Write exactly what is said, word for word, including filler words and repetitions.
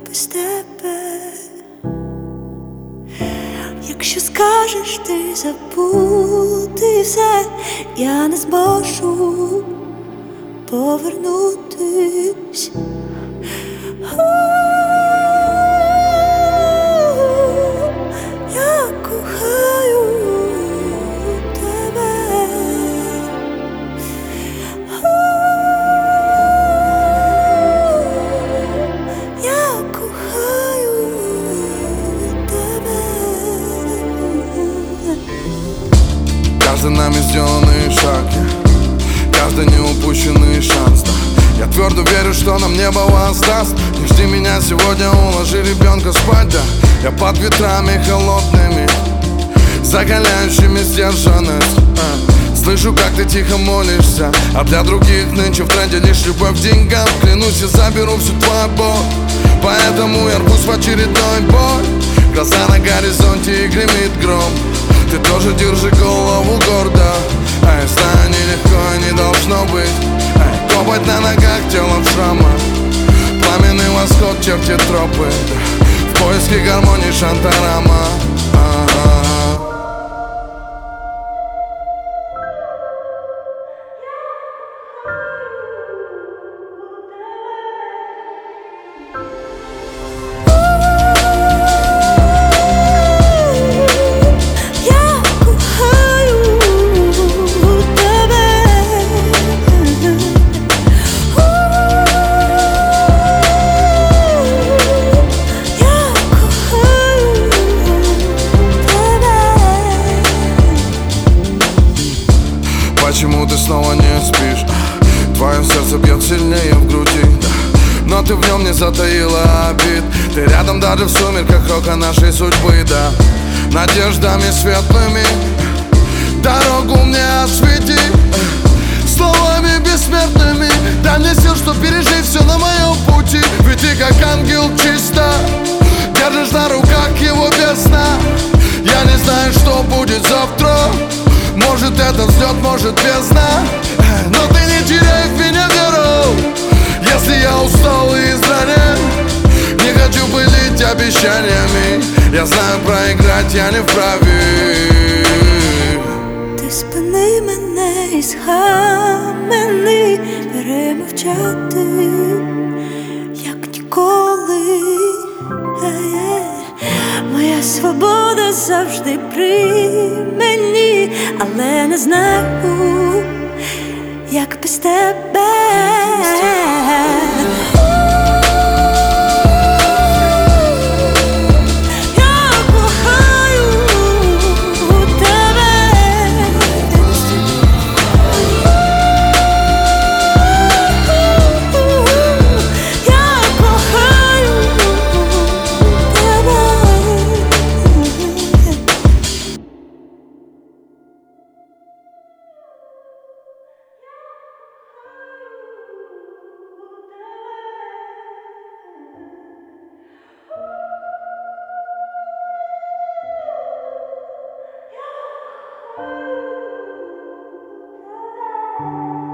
без тебе. Якщо скажеш ти забути все, я не зможу повернутись. Я кохаю тебе. Я кохаю тебе. Каждый нами сделанный шаг, каждый неупущенный шанс, да. Я твердо верю, что нам небо воздаст. Не жди меня сегодня, уложи ребенка спать, да. Я под ветрами холодными, закаляющими сдержанность, а. Слышу, как ты тихо молишься, а для других нынче в тренде лишь любовь к деньгам. Клянусь, я заберу всю твою боль, поэтому я рвусь в очередной бой. Глаза на горизонте и гремит гром. Ты тоже держи голову гордо. А я знаю, нелегко и не должно быть. Ай, копоть на ногах, тело в шрамах, пламенный восход, черти тропы, в поиске гармонии Шантарама. А-а-а. Почему ты снова не спишь? Твое сердце бьет сильнее в груди, да. Но ты в нем не затаила обид. Ты рядом даже в сумерках рока нашей судьбы, да. Надеждами светлыми дорогу мне освети, словами бессмертными дай мне сил, чтоб пережить все на моем пути. Ведь ты как ангел чисто держишь на руках его без сна. Я не знаю, что будет завтра. Может это взлет, может бездна, но ты не теряй в меня веру. Если я устал и изранен, не хочу пылить обещаниями. Я знаю, проиграть я не вправе. Ти спини мене і схамени, перемовчати, як ніколи. Моя свобода завжди при мені, але не знаю, як без тебе. Thank you.